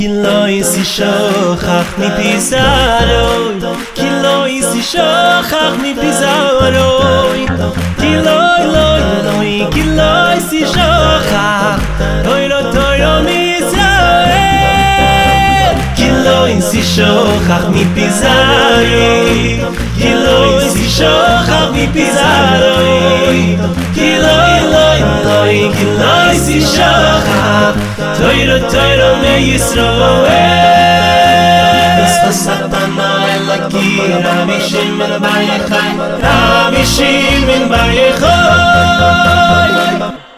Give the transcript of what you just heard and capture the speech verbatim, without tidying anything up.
כי לא יסי שוכח מפיזרוי, כי לא יסי שוכח מפיזרוי, כי לא לא לא כי לא יסי שוכח אוי לא תוירו מישראל, כי לא יסי שוכח מפיזרוי, כי לא יסי שוכח מפיזרוי, כי לא לא לא כי לא יסי שוכח Toiro, Toiro, me Yisroel Sasatana elaki Rabbi Shimon Bar Yochai Rabbi Shimon Bar Yochai